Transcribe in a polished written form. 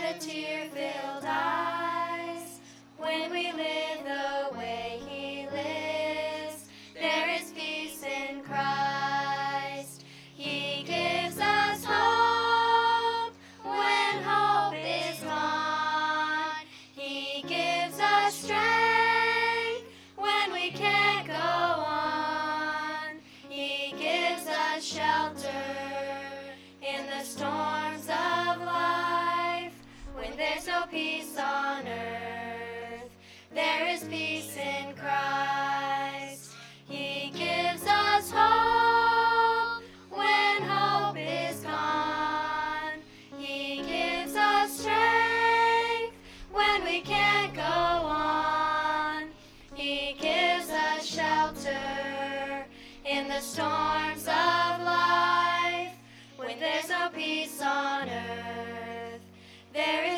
the tear-filled eyes. When we live the way He lives, there is peace in Christ. He gives us hope when hope is gone. He gives us strength when we can't go on. He gives us shelter in the storms of life. When there's no peace on earth, there is peace in Christ. He gives us hope when hope is gone. He gives us strength when we can't go on. He gives us shelter in the storms of life. When there's no peace on earth, there is